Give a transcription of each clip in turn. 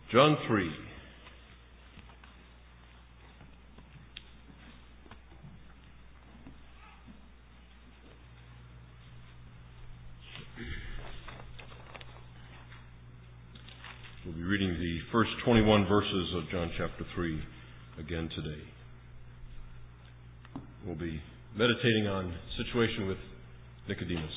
John 3. We'll be reading the first 21 verses of John chapter 3 again today. We'll be meditating on the situation with Nicodemus.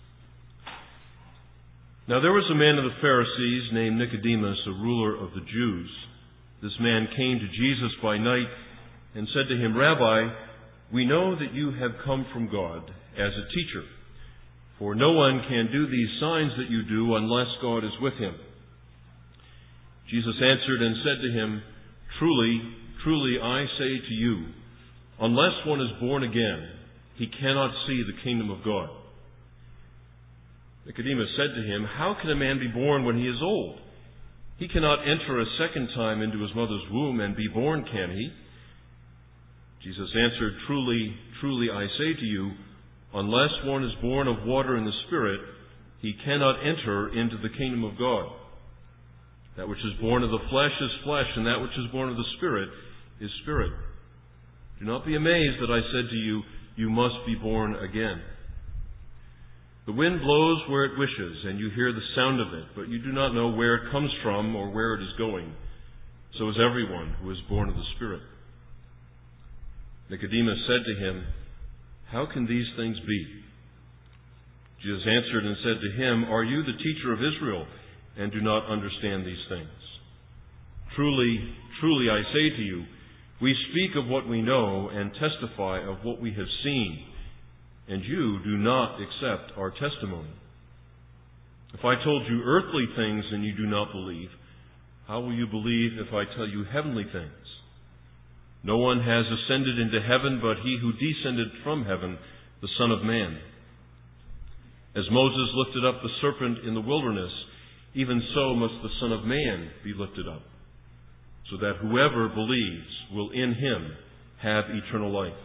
Now there was a man of the Pharisees named Nicodemus, a ruler of the Jews. This man came to Jesus by night and said to him, "Rabbi, we know that you have come from God as a teacher, for no one can do these signs that you do unless God is with him." Jesus answered and said to him, "Truly, truly, I say to you, unless one is born again, he cannot see the kingdom of God." Nicodemus said to him, "How can a man be born when he is old? He cannot enter a second time into his mother's womb and be born, can he?" Jesus answered, "Truly, truly, I say to you, unless one is born of water and the Spirit, he cannot enter into the kingdom of God. That which is born of the flesh is flesh, and that which is born of the Spirit is spirit. Do not be amazed that I said to you, you must be born again. The wind blows where it wishes, and you hear the sound of it, but you do not know where it comes from or where it is going. So is everyone who is born of the Spirit." Nicodemus said to him, "How can these things be?" Jesus answered and said to him, "Are you the teacher of Israel, and do not understand these things? Truly, truly, I say to you, we speak of what we know and testify of what we have seen, and you do not accept our testimony. If I told you earthly things and you do not believe, how will you believe if I tell you heavenly things? No one has ascended into heaven but he who descended from heaven, the Son of Man. As Moses lifted up the serpent in the wilderness, even so must the Son of Man be lifted up, so that whoever believes will in him have eternal life.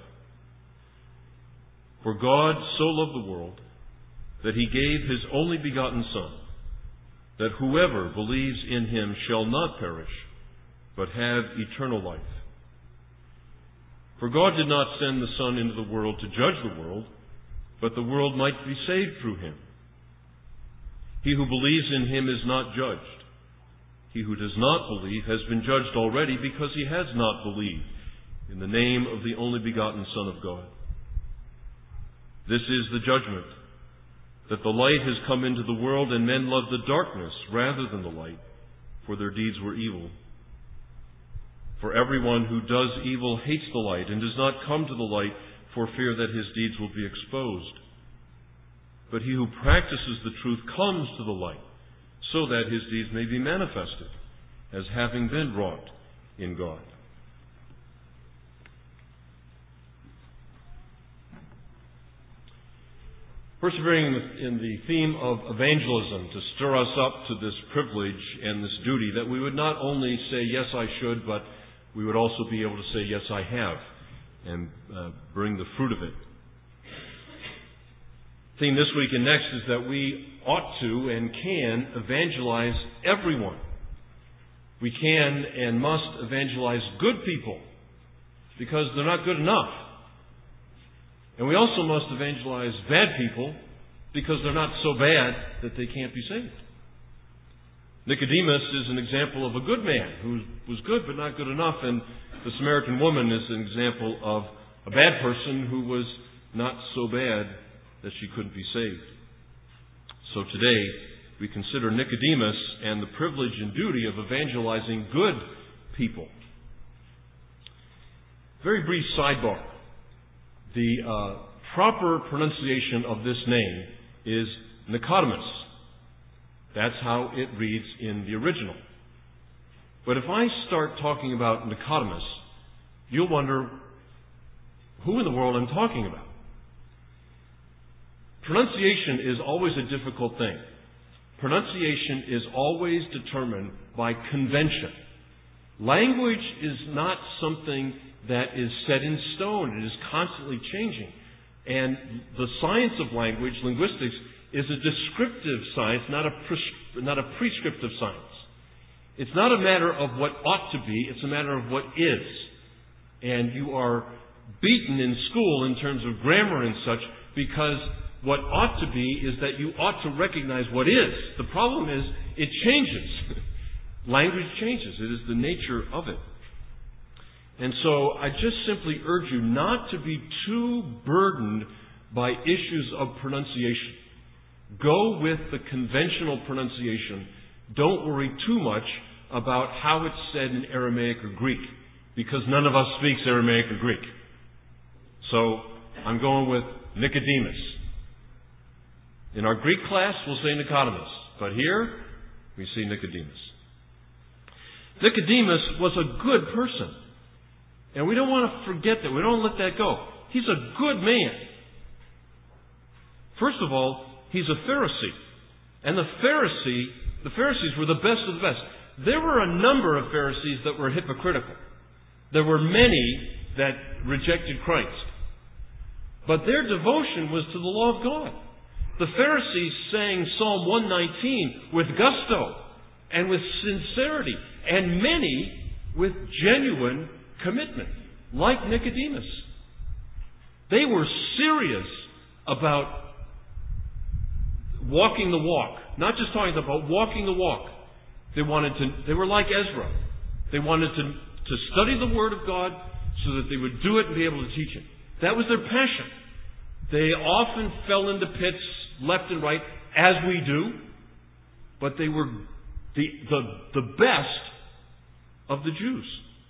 For God so loved the world that he gave his only begotten Son, that whoever believes in him shall not perish, but have eternal life. For God did not send the Son into the world to judge the world, but the world might be saved through him. He who believes in him is not judged. He who does not believe has been judged already because he has not believed in the name of the only begotten Son of God. This is the judgment, that the light has come into the world, and men love the darkness rather than the light, for their deeds were evil. For everyone who does evil hates the light and does not come to the light for fear that his deeds will be exposed. But he who practices the truth comes to the light, so that his deeds may be manifested, as having been wrought in God. Persevering in the theme of evangelism, to stir us up to this privilege and this duty, that we would not only say, "Yes, I should," but we would also be able to say, "Yes, I have," and bring the fruit of it. The theme this week and next is that we ought to and can evangelize everyone. We can and must evangelize good people, because they're not good enough. And we also must evangelize bad people, because they're not so bad that they can't be saved. Nicodemus is an example of a good man who was good but not good enough, and the Samaritan woman is an example of a bad person who was not so bad that she couldn't be saved. So today we consider Nicodemus and the privilege and duty of evangelizing good people. Very brief sidebar. The proper pronunciation of this name is Nicodemus. That's how it reads in the original. But if I start talking about Nicodemus, you'll wonder who in the world I'm talking about. Pronunciation is always a difficult thing. Pronunciation is always determined by convention. Language is not something that is set in stone. It is constantly changing. And the science of language, linguistics, is a descriptive science, not a prescriptive science. It's not a matter of what ought to be, it's a matter of what is. And you are beaten in school in terms of grammar and such because what ought to be is that you ought to recognize what is. The problem is it changes. Language changes. It is the nature of it. And so I just simply urge you not to be too burdened by issues of pronunciation. Go with the conventional pronunciation. Don't worry too much about how it's said in Aramaic or Greek, because none of us speaks Aramaic or Greek. So I'm going with Nicodemus. In our Greek class, we'll say Nicodemus, but here we see Nicodemus. Nicodemus was a good person, and we don't want to forget that. We don't let that go. He's a good man. First of all, he's a Pharisee, and the Pharisees were the best of the best. There were a number of Pharisees that were hypocritical. There were many that rejected Christ. But their devotion was to the law of God. The Pharisees sang Psalm 119 with gusto and with sincerity, and many with genuine commitment, like Nicodemus. They were serious about walking the walk. Not just talking about walking the walk. They were like Ezra. They wanted to study the Word of God so that they would do it and be able to teach it. That was their passion. They often fell into pits left and right, as we do, but they were the best of the Jews.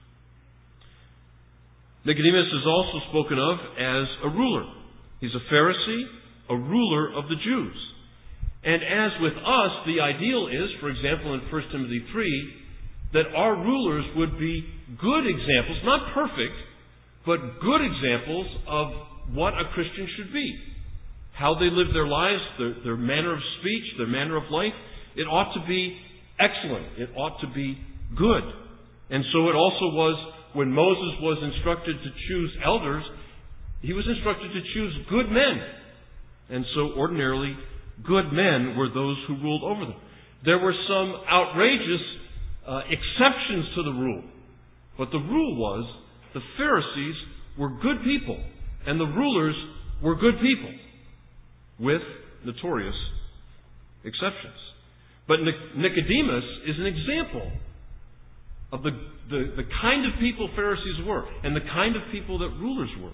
Nicodemus is also spoken of as a ruler. He's a Pharisee, a ruler of the Jews. And as with us, the ideal is, for example, in 1 Timothy 3, that our rulers would be good examples, not perfect, but good examples of what a Christian should be. How they live their lives, their manner of speech, their manner of life. It ought to be excellent. It ought to be good. And so it also was when Moses was instructed to choose elders, he was instructed to choose good men. And so ordinarily, good men were those who ruled over them. There were some outrageous exceptions to the rule. But the rule was the Pharisees were good people and the rulers were good people, with notorious exceptions. But Nicodemus is an example of the kind of people Pharisees were and the kind of people that rulers were.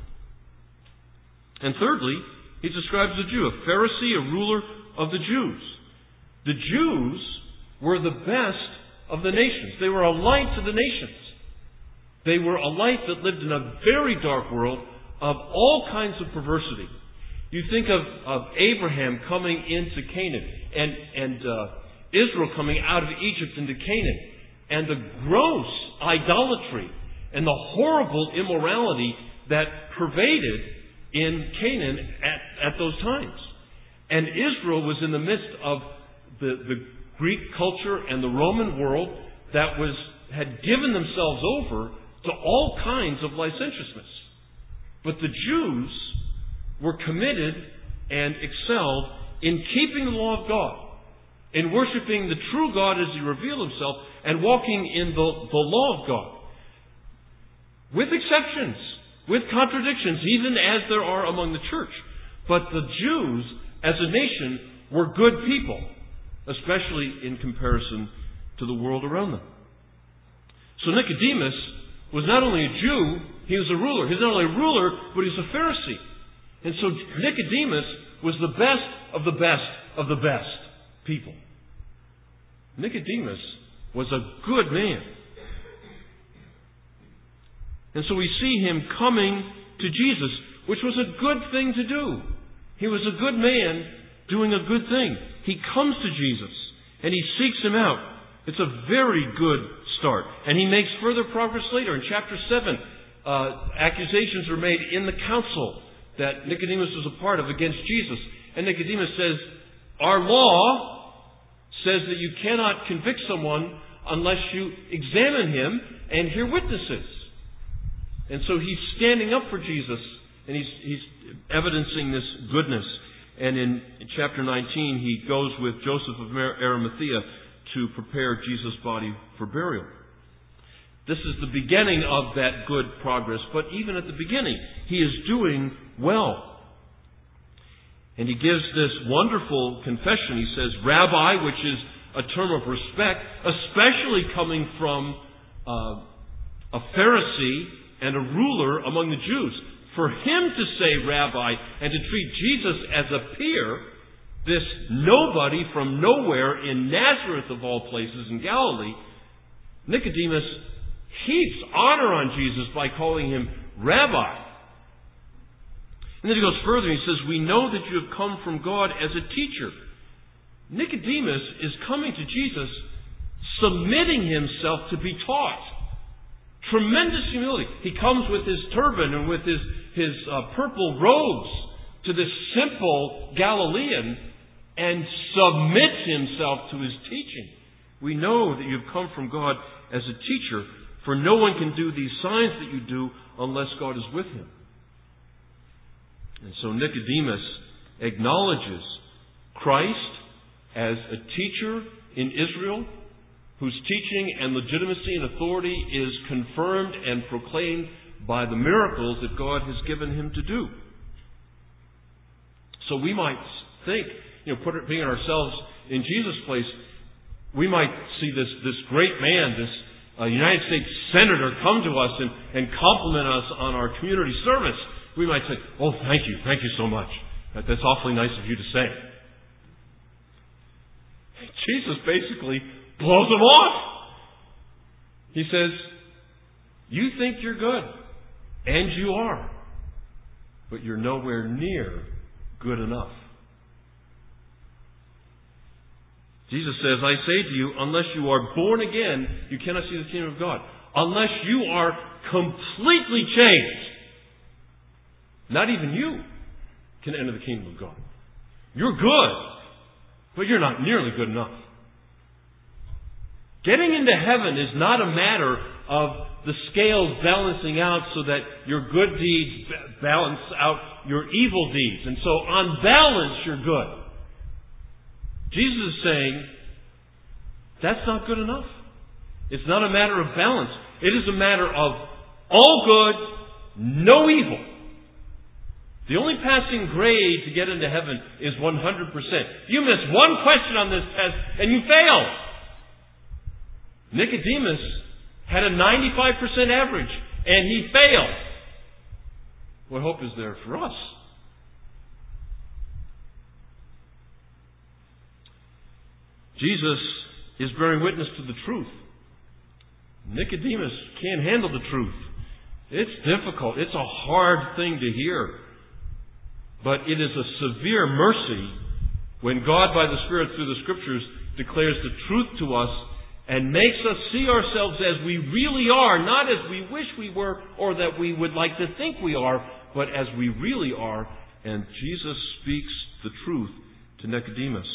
And thirdly, he describes a Jew, a Pharisee, a ruler of the Jews. The Jews were the best of the nations. They were a light to the nations. They were a light that lived in a very dark world of all kinds of perversity. You think of Abraham coming into Canaan and Israel coming out of Egypt into Canaan, and the gross idolatry and the horrible immorality that pervaded in Canaan at those times. And Israel was in the midst of the Greek culture and the Roman world that had given themselves over to all kinds of licentiousness. But the Jews were committed and excelled in keeping the law of God, in worshiping the true God as He revealed Himself, and walking in the law of God. With exceptions, with contradictions, even as there are among the church. But the Jews, as a nation, were good people, especially in comparison to the world around them. So Nicodemus was not only a Jew, he was a ruler. He's not only a ruler, but he's a Pharisee. And so Nicodemus was the best of the best of the best people. Nicodemus was a good man. And so we see him coming to Jesus, which was a good thing to do. He was a good man doing a good thing. He comes to Jesus and he seeks Him out. It's a very good start. And he makes further progress later. In chapter 7, accusations are made in the council that Nicodemus was a part of against Jesus. And Nicodemus says, our law says that you cannot convict someone unless you examine him and hear witnesses. And so he's standing up for Jesus, and he's evidencing this goodness. And in chapter 19, he goes with Joseph of Arimathea to prepare Jesus' body for burial. This is the beginning of that good progress, but even at the beginning, he is doing well. And he gives this wonderful confession. He says, Rabbi, which is a term of respect, especially coming from a Pharisee and a ruler among the Jews. For him to say Rabbi and to treat Jesus as a peer, this nobody from nowhere in Nazareth of all places in Galilee, Nicodemus heaps honor on Jesus by calling him Rabbi. And then he goes further and he says, we know that you have come from God as a teacher. Nicodemus is coming to Jesus, submitting himself to be taught. Tremendous humility. He comes with his turban and with his purple robes to this simple Galilean and submits himself to his teaching. We know that you've come from God as a teacher, for no one can do these signs that you do unless God is with him. And so Nicodemus acknowledges Christ as a teacher in Israel, whose teaching and legitimacy and authority is confirmed and proclaimed by the miracles that God has given him to do. So we might think, being ourselves in Jesus' place, we might see this great man, this United States Senator come to us and compliment us on our community service. We might say, oh, thank you so much. That's awfully nice of you to say. Jesus basically blows him off. He says, you think you're good, and you are, but you're nowhere near good enough. Jesus says, I say to you, unless you are born again, you cannot see the kingdom of God. Unless you are completely changed, not even you can enter the kingdom of God. You're good, but you're not nearly good enough. Getting into heaven is not a matter of the scales balancing out so that your good deeds balance out your evil deeds. And so on balance, you're good. Jesus is saying, that's not good enough. It's not a matter of balance. It is a matter of all good, no evil. The only passing grade to get into heaven is 100%. You miss one question on this test and you fail. Nicodemus had a 95% average and he failed. What hope is there for us? Jesus is bearing witness to the truth. Nicodemus can't handle the truth. It's difficult. It's a hard thing to hear. But it is a severe mercy when God, by the Spirit through the Scriptures, declares the truth to us and makes us see ourselves as we really are, not as we wish we were or that we would like to think we are, but as we really are. And Jesus speaks the truth to Nicodemus.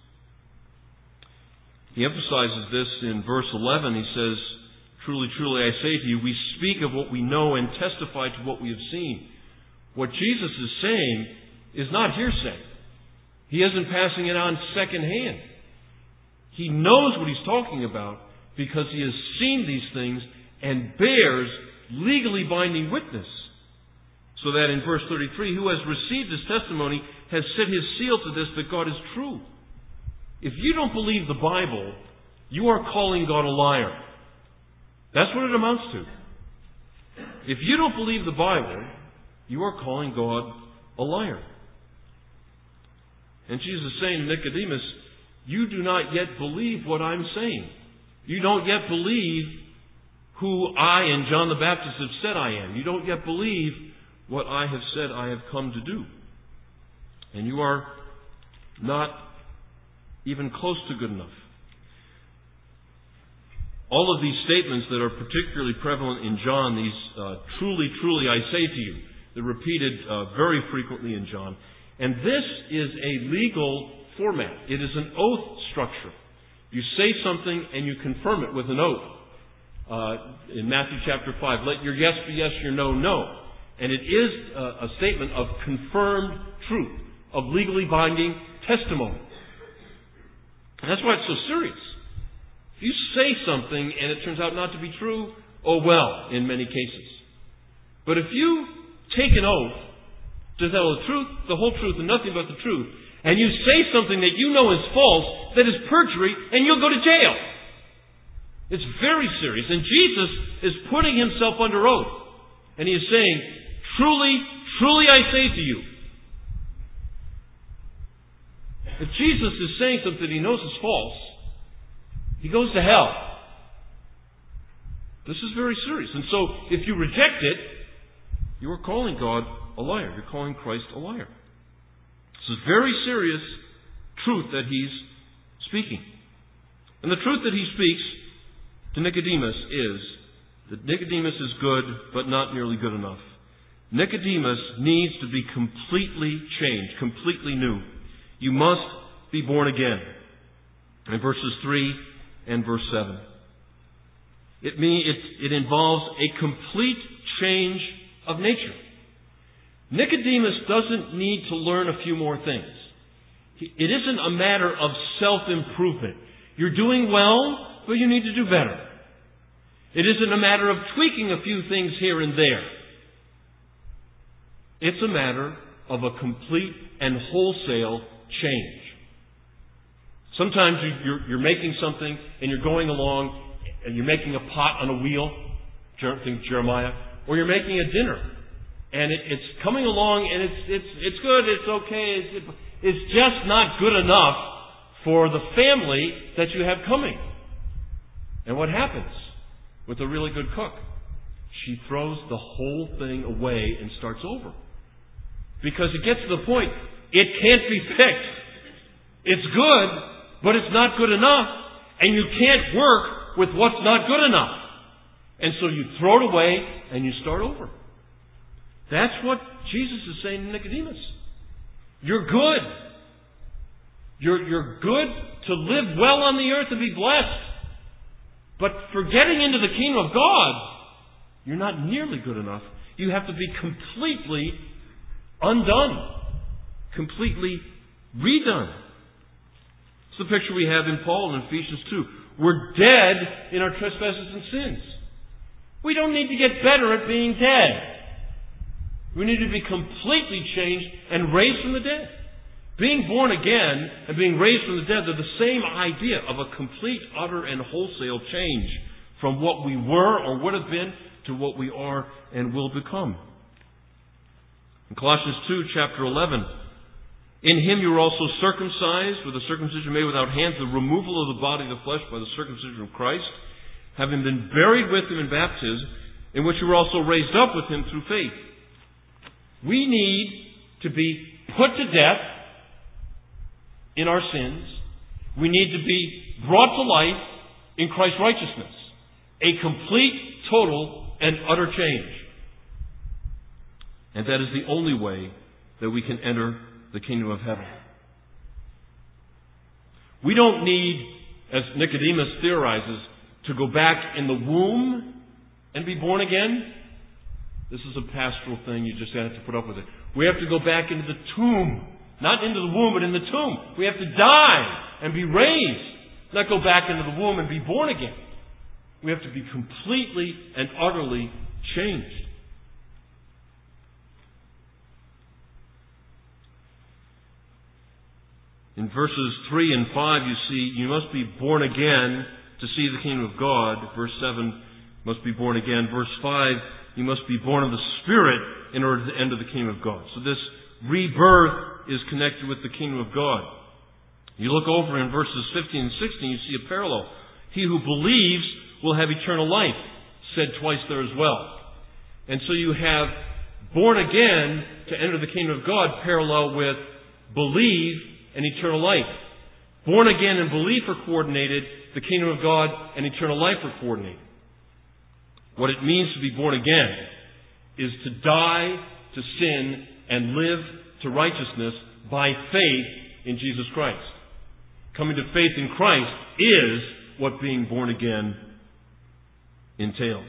He emphasizes this in verse 11. He says, truly, truly, I say to you, we speak of what we know and testify to what we have seen. What Jesus is saying is not hearsay. He isn't passing it on secondhand. He knows what he's talking about because he has seen these things and bears legally binding witness. So that in verse 33, who has received his testimony has set his seal to this, that God is true. If you don't believe the Bible, you are calling God a liar. That's what it amounts to. If you don't believe the Bible, you are calling God a liar. And Jesus is saying to Nicodemus, you do not yet believe what I'm saying. You don't yet believe who I and John the Baptist have said I am. You don't yet believe what I have said I have come to do. And you are not even close to good enough. All of these statements that are particularly prevalent in John, these truly, truly I say to you, they're repeated very frequently in John. And this is a legal format. It is an oath structure. You say something and you confirm it with an oath. In Matthew chapter 5, let your yes be yes, your no, no. And it is a statement of confirmed truth, of legally binding testimony. And that's why it's so serious. If you say something and it turns out not to be true, oh well, in many cases. But if you take an oath to tell the truth, the whole truth, and nothing but the truth, and you say something that you know is false, that is perjury, and you'll go to jail. It's very serious. And Jesus is putting himself under oath. And he is saying, truly, truly I say to you. If Jesus is saying something he knows is false, he goes to hell. This is very serious. And so, if you reject it, you are calling God a liar. You're calling Christ a liar. This is very serious truth that he's speaking. And the truth that he speaks to Nicodemus is that Nicodemus is good, but not nearly good enough. Nicodemus needs to be completely changed, completely new. You must be born again. In verses 3 and verse 7. It involves a complete change of nature. Nicodemus doesn't need to learn a few more things. It isn't a matter of self-improvement. You're doing well, but you need to do better. It isn't a matter of tweaking a few things here and there. It's a matter of a complete and wholesale change. Sometimes you're making something and you're going along and you're making a pot on a wheel, think Jeremiah, or you're making a dinner and it's coming along and it's good, it's okay, it's just not good enough for the family that you have coming. And what happens with a really good cook? She throws the whole thing away and starts over. Because it gets to the point, it can't be fixed. It's good, but it's not good enough. And you can't work with what's not good enough. And so you throw it away and you start over. That's what Jesus is saying to Nicodemus. You're good. You're good to live well on the earth and be blessed. But for getting into the kingdom of God, you're not nearly good enough. You have to be completely undone. Completely redone. It's the picture we have in Paul in Ephesians 2. We're dead in our trespasses and sins. We don't need to get better at being dead. We need to be completely changed and raised from the dead. Being born again and being raised from the dead are the same idea of a complete, utter, and wholesale change from what we were or would have been to what we are and will become. In Colossians 2, chapter 11, in him you were also circumcised with a circumcision made without hands, the removal of the body of the flesh by the circumcision of Christ, having been buried with him in baptism, in which you were also raised up with him through faith. We need to be put to death in our sins. We need to be brought to life in Christ's righteousness. A complete, total, and utter change. And that is the only way that we can enter the kingdom of heaven. We don't need, as Nicodemus theorizes, to go back in the womb and be born again. This is a pastoral thing. You just have to put up with it. We have to go back into the tomb. Not into the womb, but in the tomb. We have to die and be raised. Not go back into the womb and be born again. We have to be completely and utterly changed. In verses 3 and 5, you see, you must be born again to see the kingdom of God. Verse 7, must be born again. Verse 5, you must be born of the Spirit in order to enter the kingdom of God. So this rebirth is connected with the kingdom of God. You look over in verses 15 and 16, you see a parallel. He who believes will have eternal life, said twice there as well. And so you have born again to enter the kingdom of God parallel with believe and eternal life. Born again and belief are coordinated. The kingdom of God and eternal life are coordinated. What it means to be born again is to die to sin and live to righteousness by faith in Jesus Christ. Coming to faith in Christ is what being born again entails.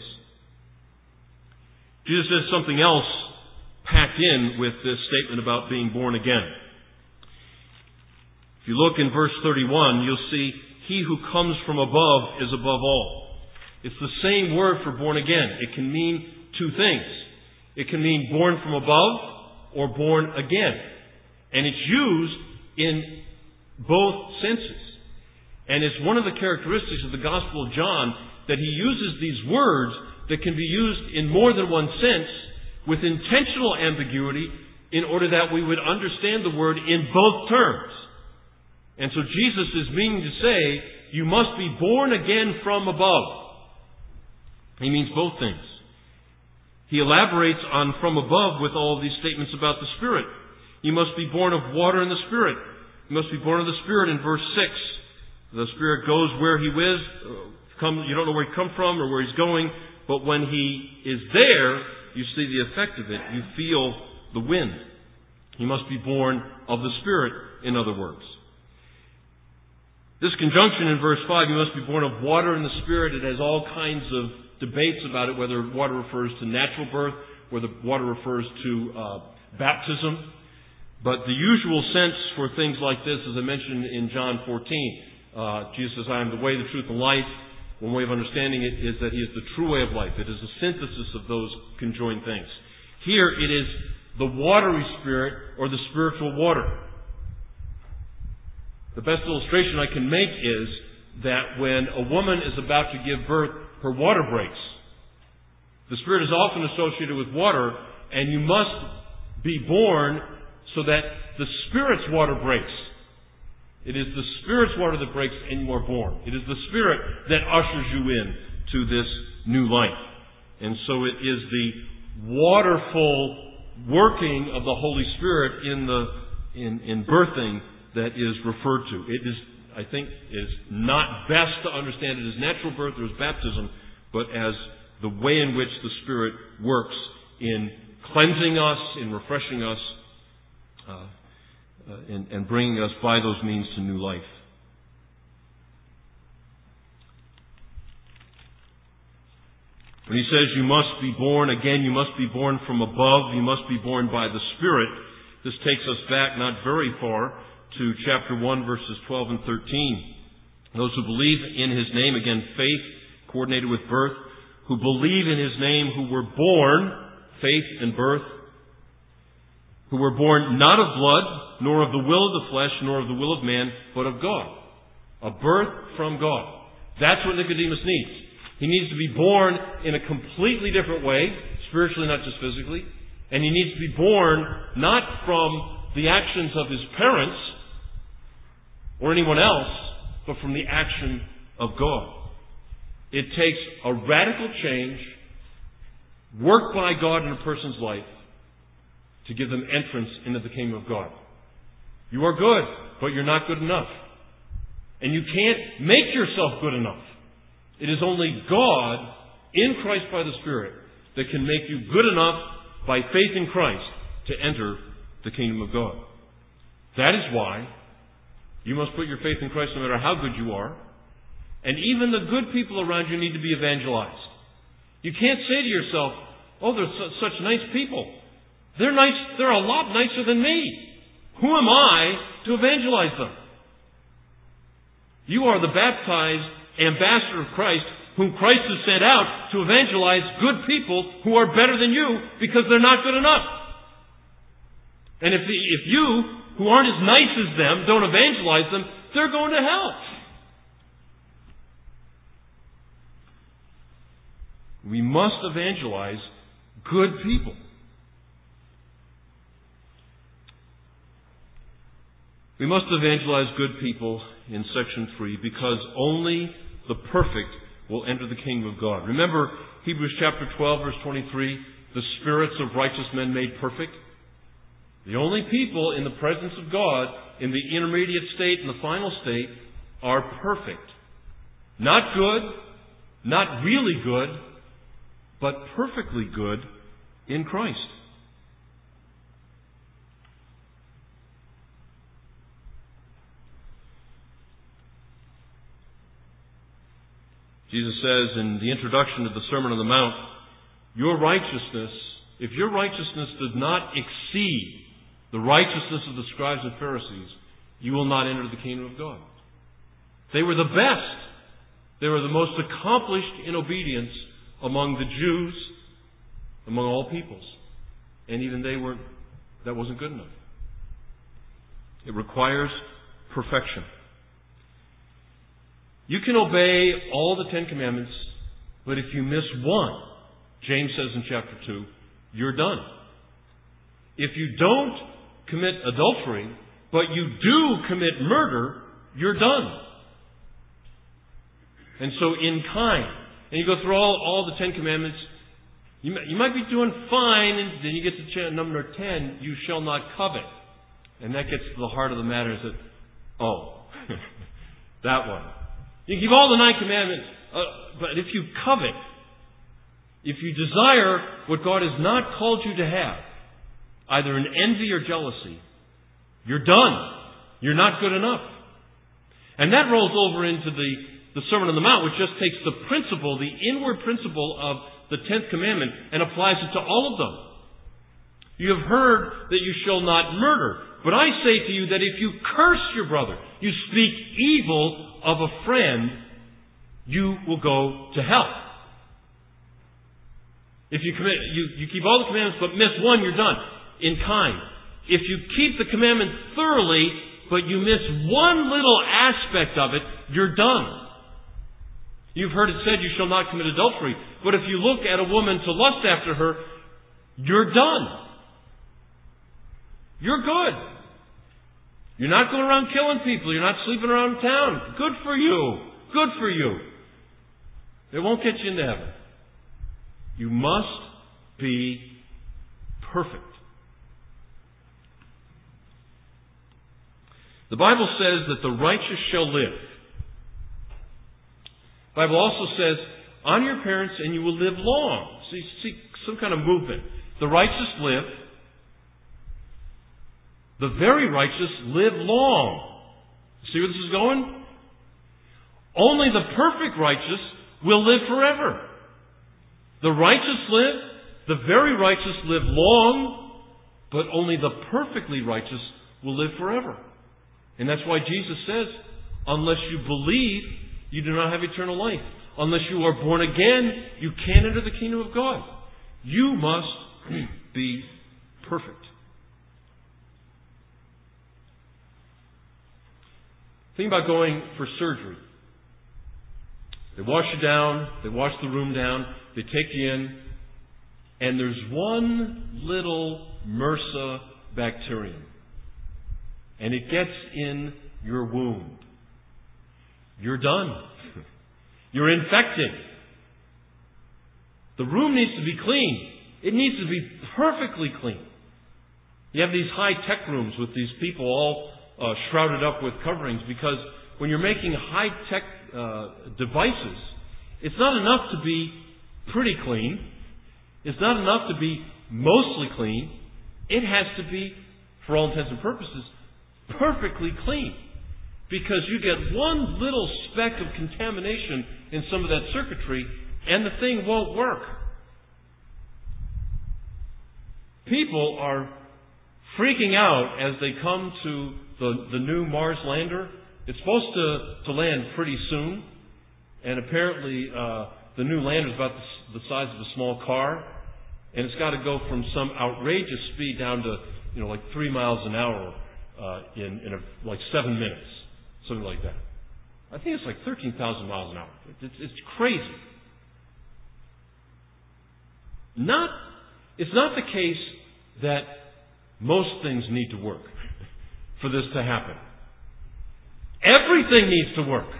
Jesus says something else packed in with this statement about being born again. If you look in verse 31, you'll see he who comes from above is above all. It's the same word for born again. It can mean two things. It can mean born from above or born again. And it's used in both senses. And it's one of the characteristics of the Gospel of John that he uses these words that can be used in more than one sense with intentional ambiguity in order that we would understand the word in both terms. And so Jesus is meaning to say, you must be born again from above. He means both things. He elaborates on from above with all these statements about the Spirit. You must be born of water and the Spirit. You must be born of the Spirit in verse 6. The Spirit goes where He is. You don't know where He comes from or where He's going, but when He is there, you see the effect of it. You feel the wind. You must be born of the Spirit, in other words. This conjunction in verse 5, you must be born of water and the Spirit, it has all kinds of debates about it, whether water refers to natural birth, whether water refers to baptism. But the usual sense for things like this, as I mentioned in John 14, Jesus says, I am the way, the truth, and life. One way of understanding it is that He is the true way of life. It is a synthesis of those conjoined things. Here it is the watery spirit or the spiritual water. The best illustration I can make is that when a woman is about to give birth, her water breaks. The Spirit is often associated with water, and you must be born so that the Spirit's water breaks. It is the Spirit's water that breaks and you are born. It is the Spirit that ushers you in to this new life. And so it is the waterful working of the Holy Spirit in birthing that is referred to. It is, I think, is not best to understand it as natural birth or as baptism, but as the way in which the Spirit works in cleansing us, in refreshing us, and bringing us by those means to new life. When he says you must be born again, you must be born from above, you must be born by the Spirit, this takes us back not very far to chapter 1, verses 12 and 13. Those who believe in His name, again, faith coordinated with birth, who believe in His name, who were born, faith and birth, who were born not of blood, nor of the will of the flesh, nor of the will of man, but of God. A birth from God. That's what Nicodemus needs. He needs to be born in a completely different way, spiritually, not just physically. And he needs to be born not from the actions of his parents or anyone else, but from the action of God. It takes a radical change worked by God in a person's life to give them entrance into the kingdom of God. You are good, but you're not good enough. And you can't make yourself good enough. It is only God in Christ by the Spirit that can make you good enough by faith in Christ to enter the kingdom of God. That is why you must put your faith in Christ no matter how good you are. And even the good people around you need to be evangelized. You can't say to yourself, oh, they're such nice people. They're nice. They're a lot nicer than me. Who am I to evangelize them? You are the baptized ambassador of Christ, whom Christ has sent out to evangelize good people who are better than you because they're not good enough. And if you, who aren't as nice as them, don't evangelize them, they're going to hell. We must evangelize good people. We must evangelize good people in section 3 because only the perfect will enter the kingdom of God. Remember Hebrews chapter 12, verse 23, the spirits of righteous men made perfect? The only people in the presence of God, in the intermediate state and the final state, are perfect. Not good, not really good, but perfectly good in Christ. Jesus says in the introduction to the Sermon on the Mount, your righteousness, if your righteousness does not exceed the righteousness of the scribes and Pharisees, you will not enter the kingdom of God. They were the best. They were the most accomplished in obedience among the Jews, among all peoples. And even that wasn't good enough. It requires perfection. You can obey all the 10 Commandments, but if you miss one, James says in chapter 2, you're done. If you don't commit adultery, but you do commit murder, you're done. And so in kind, and you go through all the 10 Commandments, you might be doing fine, and then you get to number 10, you shall not covet. And that gets to the heart of the matter, is that, that one. You keep all the 9 Commandments, but if you covet, if you desire what God has not called you to have, either in envy or jealousy, you're done. You're not good enough. And that rolls over into the Sermon on the Mount, which just takes the principle, the inward principle of the 10th commandment, and applies it to all of them. You have heard that you shall not murder. But I say to you that if you curse your brother, you speak evil of a friend, you will go to hell. If you keep all the commandments but miss one, you're done. In kind. If you keep the commandment thoroughly, but you miss one little aspect of it, you're done. You've heard it said, you shall not commit adultery. But if you look at a woman to lust after her, you're done. You're good. You're not going around killing people. You're not sleeping around town. Good for you. Good for you. It won't get you into heaven. You must be perfect. The Bible says that the righteous shall live. The Bible also says, honor your parents and you will live long. So you see some kind of movement. The righteous live. The very righteous live long. See where this is going? Only the perfect righteous will live forever. The righteous live, the very righteous live long, but only the perfectly righteous will live forever. And that's why Jesus says, unless you believe, you do not have eternal life. Unless you are born again, you can't enter the kingdom of God. You must be perfect. Think about going for surgery. They wash you down, they wash the room down, they take you in, and there's one little MRSA bacterium. And it gets in your wound. You're done. You're infected. The room needs to be clean. It needs to be perfectly clean. You have these high-tech rooms with these people all shrouded up with coverings, because when you're making high-tech devices, it's not enough to be pretty clean. It's not enough to be mostly clean. It has to be, for all intents and purposes, perfectly clean. Because you get one little speck of contamination in some of that circuitry, and the thing won't work. People are freaking out as they come to the new Mars lander. It's supposed to land pretty soon, and apparently the new lander is about the size of a small car, and it's got to go from some outrageous speed down to like 3 miles an hour in like 7 minutes, something like that. I think it's like 13,000 miles an hour. It's crazy. It's not the case that most things need to work for this to happen. Everything needs to work.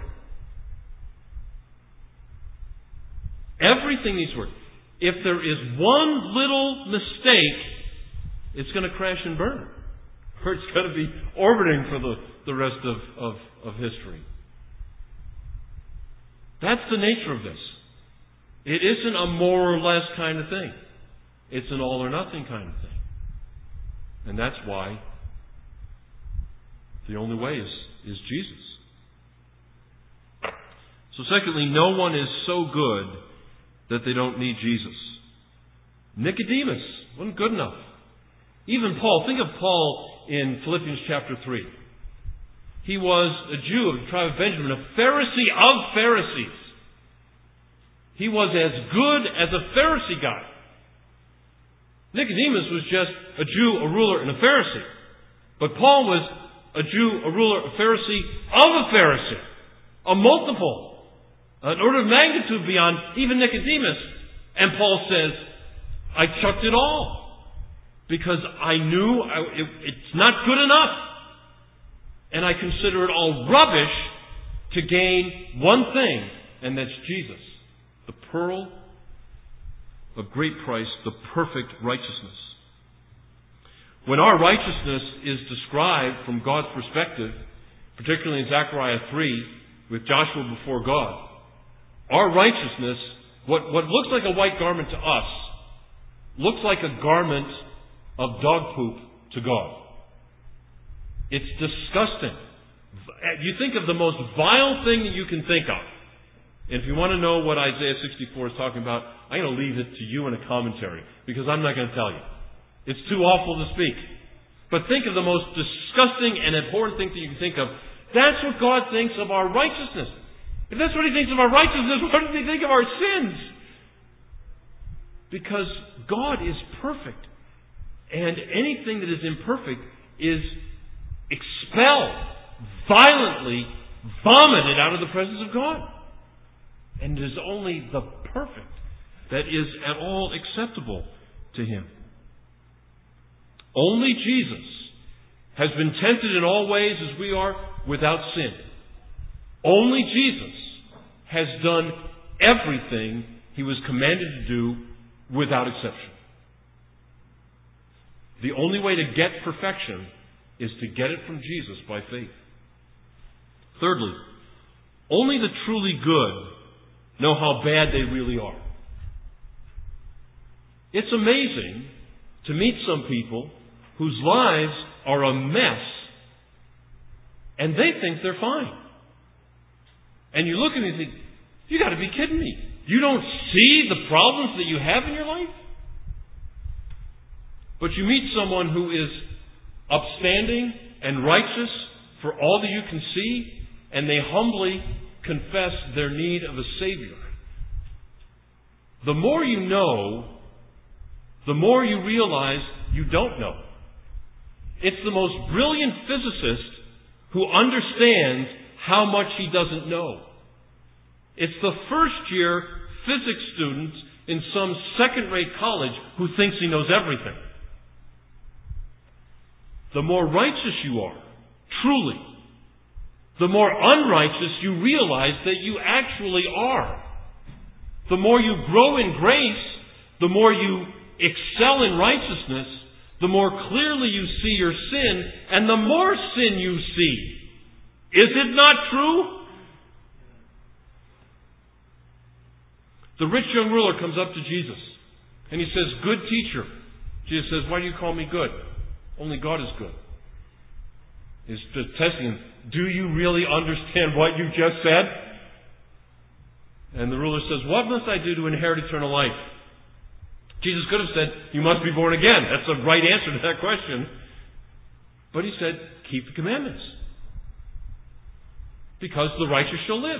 Everything needs to work. If there is one little mistake, it's going to crash and burn. Or it's going to be orbiting for the rest of history. That's the nature of this. It isn't a more or less kind of thing. It's an all or nothing kind of thing. And that's why the only way is Jesus. So secondly, no one is so good that they don't need Jesus. Nicodemus wasn't good enough. Even Paul, think of Paul in Philippians chapter 3. He was a Jew of the tribe of Benjamin, a Pharisee of Pharisees. He was as good as a Pharisee guy. Nicodemus was just a Jew, a ruler, and a Pharisee. But Paul was a Jew, a ruler, a Pharisee of a Pharisee. A multiple. An order of magnitude beyond even Nicodemus. And Paul says, I chucked it all. Because I knew it's not good enough. And I consider it all rubbish to gain one thing, and that's Jesus. The pearl of great price, the perfect righteousness. When our righteousness is described from God's perspective, particularly in Zechariah 3, with Joshua before God, our righteousness, what looks like a white garment to us, looks like a garment of dog poop to God. It's disgusting. You think of the most vile thing that you can think of. And if you want to know what Isaiah 64 is talking about, I'm going to leave it to you in a commentary, because I'm not going to tell you. It's too awful to speak. But think of the most disgusting and abhorrent thing that you can think of. That's what God thinks of our righteousness. If that's what He thinks of our righteousness, what does He think of our sins? Because God is perfect. And anything that is imperfect is expelled, violently vomited out of the presence of God. And it is only the perfect that is at all acceptable to Him. Only Jesus has been tempted in all ways as we are, without sin. Only Jesus has done everything He was commanded to do without exception. The only way to get perfection is to get it from Jesus by faith. Thirdly, only the truly good know how bad they really are. It's amazing to meet some people whose lives are a mess and they think they're fine. And you look at me and think, you got to be kidding me. You don't see the problems that you have in your life? But you meet someone who is upstanding and righteous for all that you can see, and they humbly confess their need of a Savior. The more you know, the more you realize you don't know. It's the most brilliant physicist who understands how much he doesn't know. It's the first-year physics student in some second-rate college who thinks he knows everything. The more righteous you are, truly, the more unrighteous you realize that you actually are. The more you grow in grace, the more you excel in righteousness, the more clearly you see your sin, and the more sin you see. Is it not true? The rich young ruler comes up to Jesus, and he says, "Good teacher." Jesus says, "Why do you call me good? Only God is good." He's just testing him. Do you really understand what you just said? And the ruler says, "What must I do to inherit eternal life?" Jesus could have said, "You must be born again." That's the right answer to that question. But he said, "Keep the commandments. Because the righteous shall live."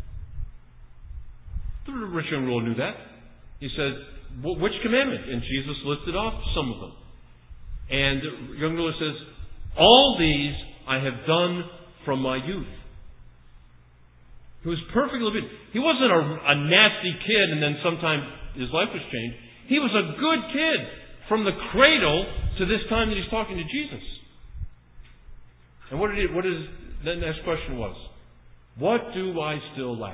The rich young ruler knew that. He said, "Which commandment?" And Jesus listed off some of them. And the young ruler says, "All these I have done from my youth." He was perfectly obedient. He wasn't a nasty kid and then sometime his life was changed. He was a good kid from the cradle to this time that he's talking to Jesus. And what is the next question was? What do I still lack?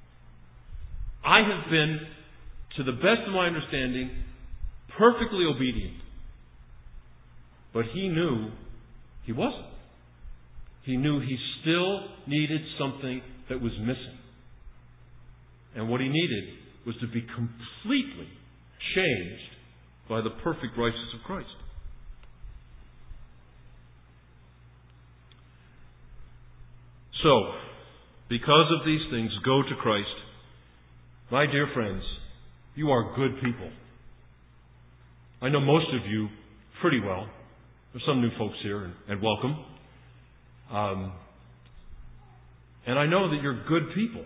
I have been, to the best of my understanding, perfectly obedient. But he knew he wasn't. He knew he still needed something that was missing. And what he needed was to be completely changed by the perfect righteousness of Christ. So, because of these things, go to Christ. My dear friends, you are good people. I know most of you pretty well. There's some new folks here, and welcome. And I know that you're good people.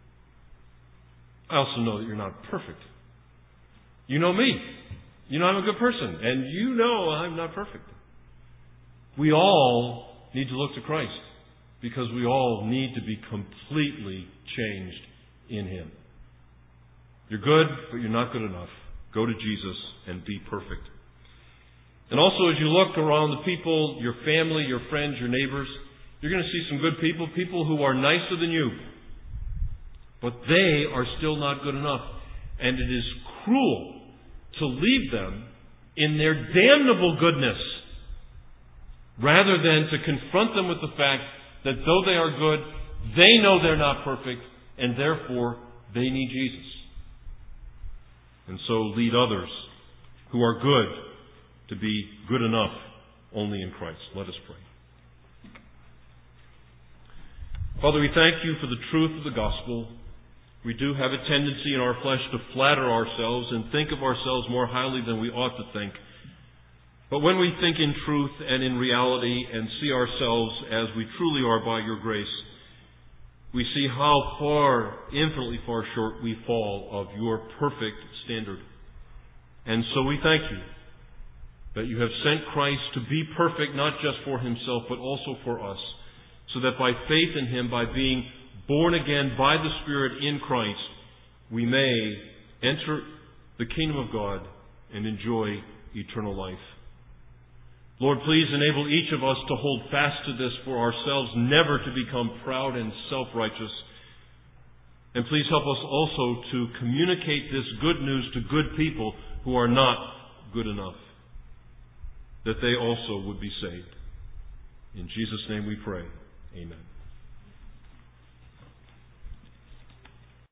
I also know that you're not perfect. You know me. You know I'm a good person. And you know I'm not perfect. We all need to look to Christ, because we all need to be completely changed in Him. You're good, but you're not good enough. Go to Jesus and be perfect. And also, as you look around the people, your family, your friends, your neighbors, you're going to see some good people, people who are nicer than you. But they are still not good enough. And it is cruel to leave them in their damnable goodness, rather than to confront them with the fact that though they are good, they know they're not perfect, and therefore they need Jesus. And so lead others who are good to be good enough only in Christ. Let us pray. Father, we thank you for the truth of the gospel. We do have a tendency in our flesh to flatter ourselves and think of ourselves more highly than we ought to think. But when we think in truth and in reality and see ourselves as we truly are by your grace, we see how far, infinitely far short we fall of your perfect standard. And so we thank you that you have sent Christ to be perfect, not just for himself, but also for us, so that by faith in him, by being born again by the Spirit in Christ, we may enter the kingdom of God and enjoy eternal life. Lord, please enable each of us to hold fast to this for ourselves, never to become proud and self-righteous. And please help us also to communicate this good news to good people who are not good enough, that they also would be saved. In Jesus' name we pray. Amen.